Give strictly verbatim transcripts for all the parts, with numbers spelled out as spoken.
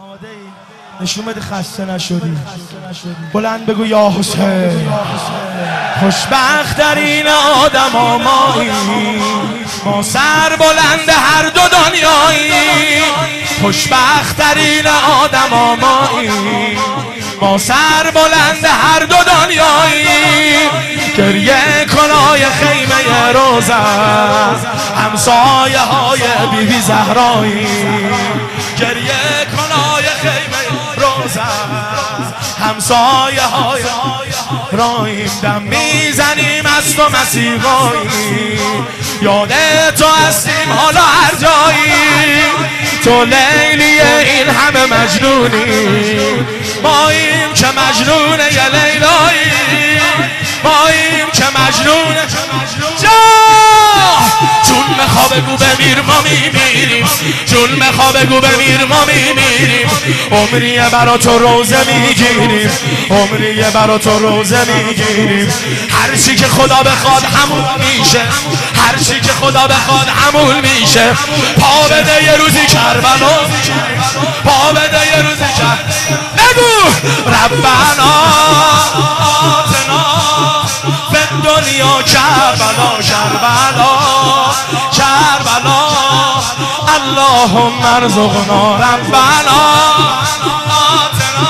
آماده ای؟ نشون بده خسته نشدی. بلند بگو یا حسین. خوشبخت ترین آدم ها مایی، ما سر بلند هر دو دنیایی. خوشبخت ترین آدم ها مایی، ما سر بلند هر دو دنیایی. گریه کنای خیمه روزه، همسایه های بیبی زهرایی. گریه کنای خیمه روزه، همسایه های رایم. دم میزنیم از تو مسیحایی، یاد تو هستیم حالا هر جایی. تو لیلی این همه مجنونی، ماییم که مجنون یه لیلایی. ماییم که مجنون جا جون میخواه بگو بمیر ما میمیریم، جون میخواه بگو بمیر ما میمیریم. عمریه برا تو روزه میگیریم، عمریه برا تو روزه میگیریم. هر چی که خدا بخواد همون میشه، هر چی که خدا بخواد همون میشه. پا بده یه روزی کربلا، پا بده یه روزی کربلا. بگو ربنا آتنا به دنیا کربلا کربلا کربلا. اللهم ارزقنا ربنا آتنا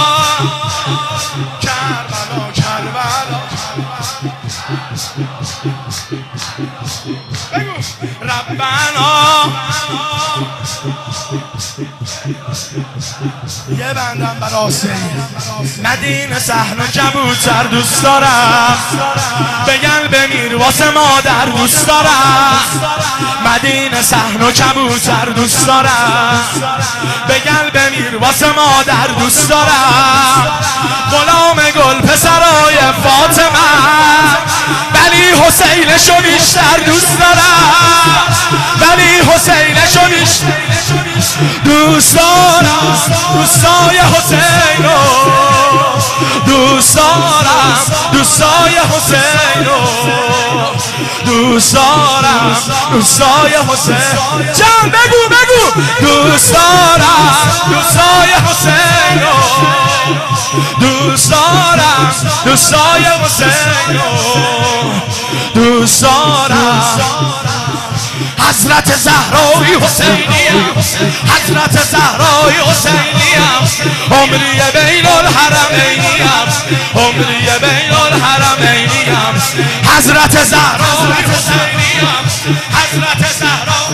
کربلا کربلا. بگو ربنا. یه بندم برا حسین. مدینه صحن و کبوتر دوست دارم، بگن بمیر واسه مادر دوست دارم. مدینه صحن و کبوتر دوست دارم، بگن بمیر واسه مادر دوست دارم. غلام گل پسرای فاطمه، ولی حسینشو بیشتر دوست دارم، ولی حسینشو بیشتر دوست دارم. دوستای حسین رو دوست دارم، دوستای حسین رو دوست دارم، دوستای حسین. جان بگو بگو دوست دارم، دوستای حسین رو دوست دارم، دوستای حسین رو دوست دارم. حضرت زهرای حسینیم، حضرت زهرای حسینیم. عمری بین الحرمینیم، عمری بین الحرمینیم. حضرت زهرای حسینیم، حضرت زهرای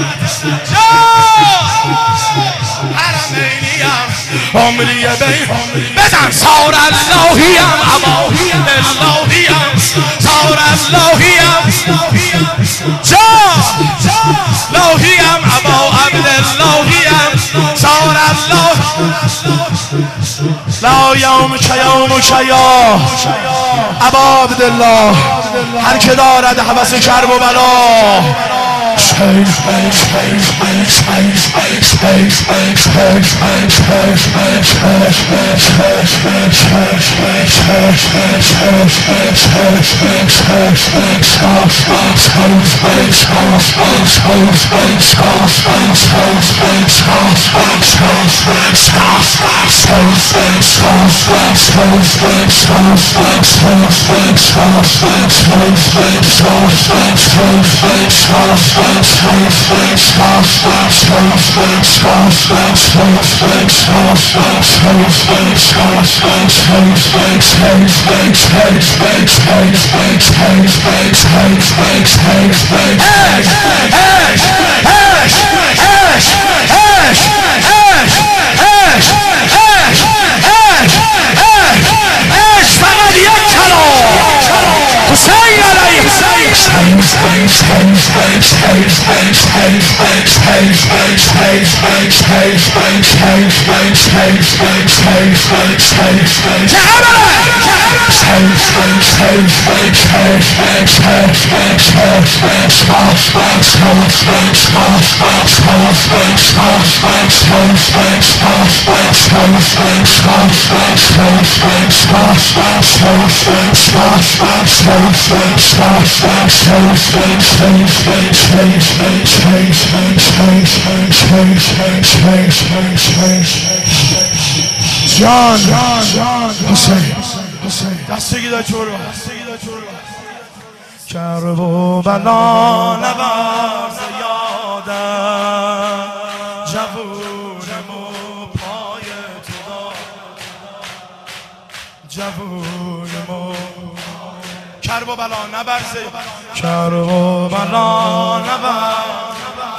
حرمینیم. عمری بین بزن سار اللهیم، اما اللهیم سار اللهیم. جا لوهیم ابا عبداللهیم سار الله. لا یوم که یوم که یا ابا عبدالله. هر که دارد هوس کرب و بلا. Change, change, change, change, change, change, change, change. جان حسین دستگی دا چور با کرب و بلا نبرد یادم جوونمو پای تو داد جوونمو کرب و بلا نبرد کرب و بلا نبرد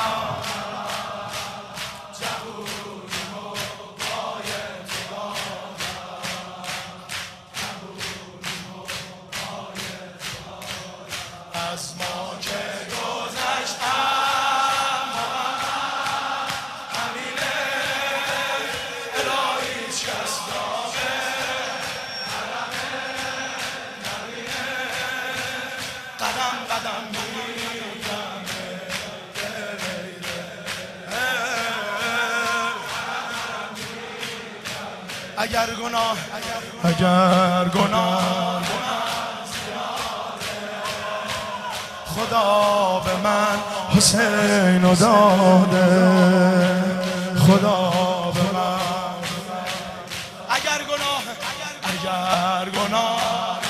از ما که گذشتم همینه الهی هیچ کس داغه حرمه نبینه قدم قدم میگم اگر گناه اگر گناه خدا به من حسین رو داده خدا به من اگر گناه اگر گناه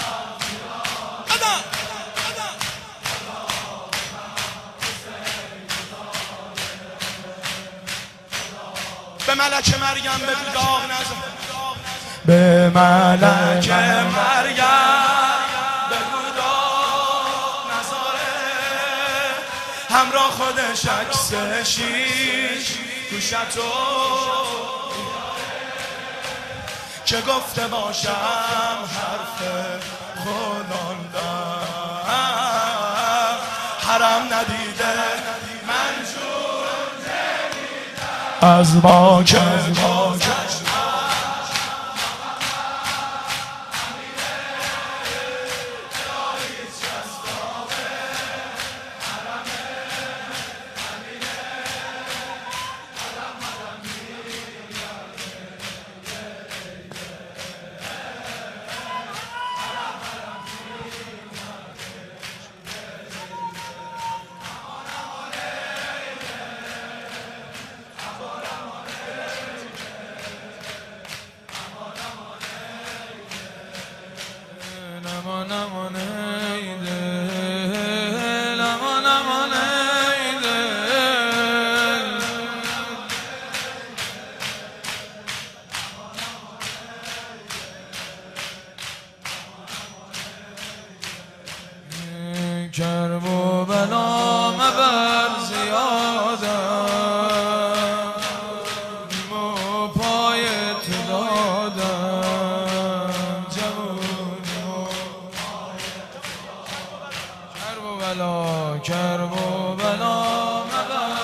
به ملک مریم به داغ نزن به ملک مریم همراه خودش عکس شیش گوشتو که گفته باشم حرف خودان دارم حرم ندیده منجور از ما که کرب و بلا مبر زیادم و پای تو دادم جوونی و کرب و بلا کرب و بلا مبر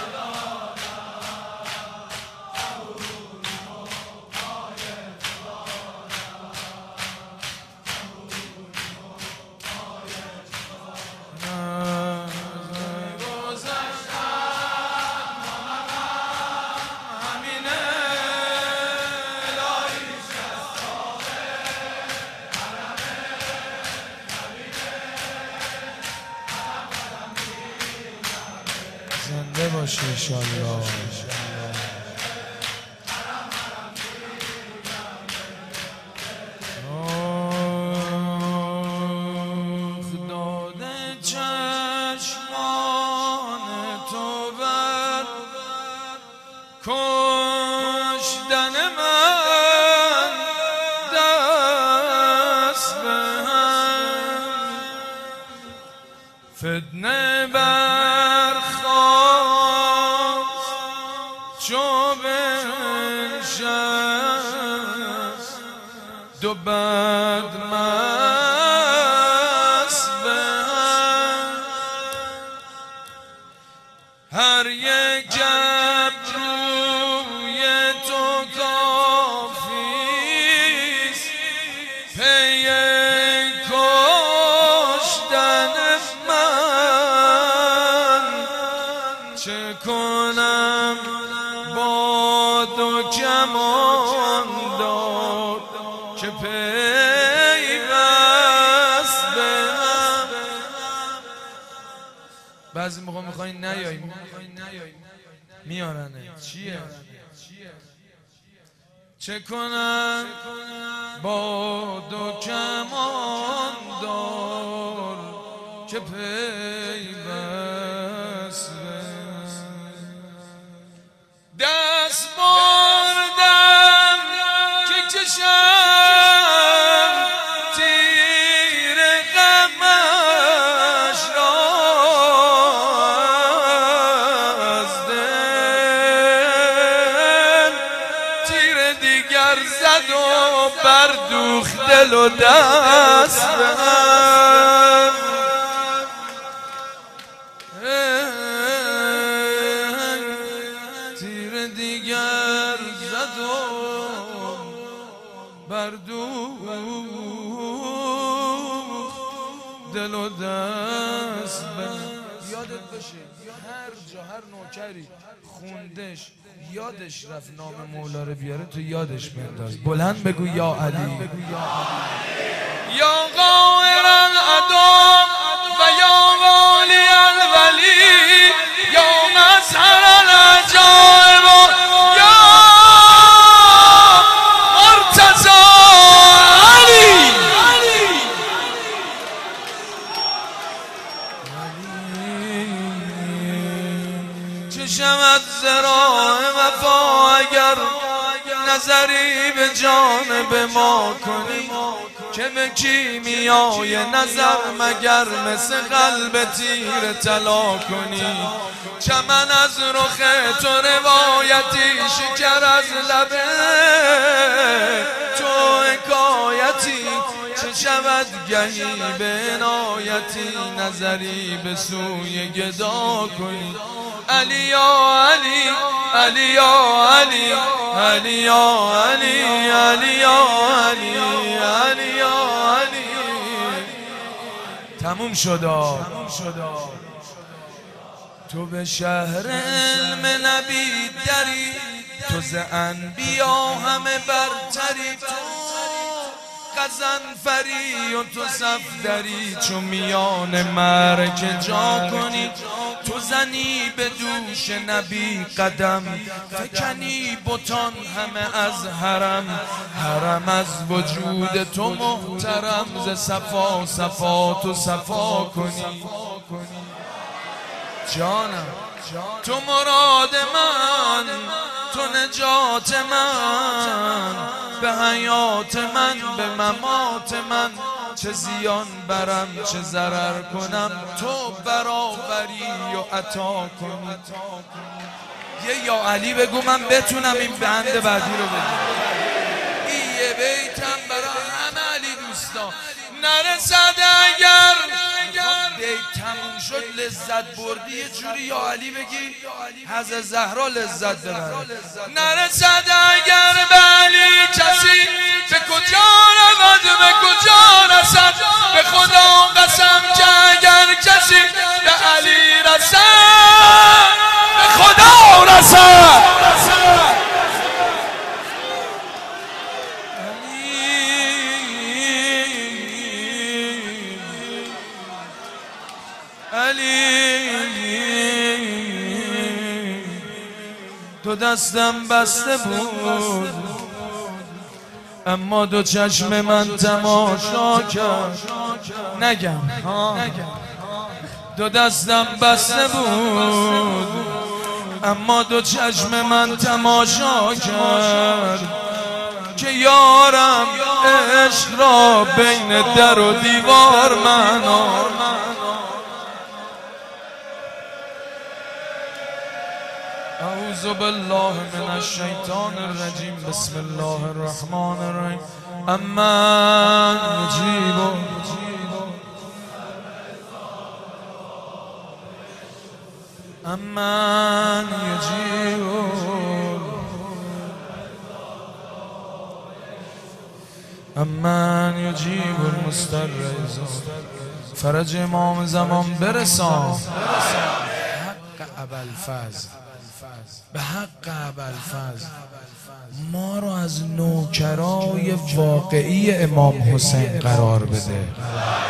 زنده باشه انشالله. داده چشمان تو بر کشتن من دست به هم فتنه چو بنشست دو بدمست به هم هر یک ابروی تو کافیست پی کشتن من چه کنم با دو کمان داد که پیوست به هم بعضی موقع میخوایی نیایی میارنه چیه چه کنم با دو کمان دار که پیوست دست بردم که کشم تیر غمش را از دل، تیر دیگر زد و بردوخت دل و دست بهم. تیر دیگر زد و بردوخت دل و دست بهم. یادت باشه هر جا هر نوکری خوندش یادش رفت نام مولا رو بیاره تو یادش بنداز. بلند بگو یا علی، یا قاهر العدم و یا والی الولی، یا مظهر العجائب یا مرتضی علی. چشم از ذراع وفا اگر نظری به جانب ما کنی، که به کیمیای نظر مگر مثل قلب تیر طلا کنی. چمن از رخ تو روایتی، شکر از لبه تو حکایتی، چه شود گهی به عنایتی نظری به سوی گدا کنی. علی یا علی، علی یا علی، علی یا علی، علی یا علی، علی یا علی. تموم شدا. تو به شهر علم نبی دری، تو ز انبیا همه برتری. تو قزنفری و تو صفدری، چو میان مرک جا کنی. تو زنی به دوش نبی قدم، فکنی بتان همه از حرم. حرم از وجود تو محترم، ز صفا صفا تو صفا کنی. جانم تو مراد من، تو نجات من، به حیات من به ممات من. چه زیان برم چه ضرر کنم، تو برابری و عطا کنی. یه یا علی بگو من بتونم این بند بعدی رو بگم. این یه بیتم برای همه علی دوستا. نرسد اگر بیت تموم شد لذت بردی یه جوری یا علی بگی حضرت زهرا لذت ببره. نرسد اگر به علی کسی، به کجا رود به کجا رسد. به خدا قسم که اگر کسی به علی رسد، به خدا رسد. علی تو دستم بسته بود، اما دو چشم من تماشا کرد. نگم دو دستم بسته بود، اما دو چشم من تماشا کرد. که یارم عشق را بین در و دیوار من اعوذ بالله من الشیطان الرجیم. بسم الله الرحمن الرحیم. امن یجیب امن یجیب امن یجیب المضطر فرج امام زمان برسان. حق ابوالفضل، به حق ابوالفضل ما رو از نوکرای واقعی امام حسین قرار بده.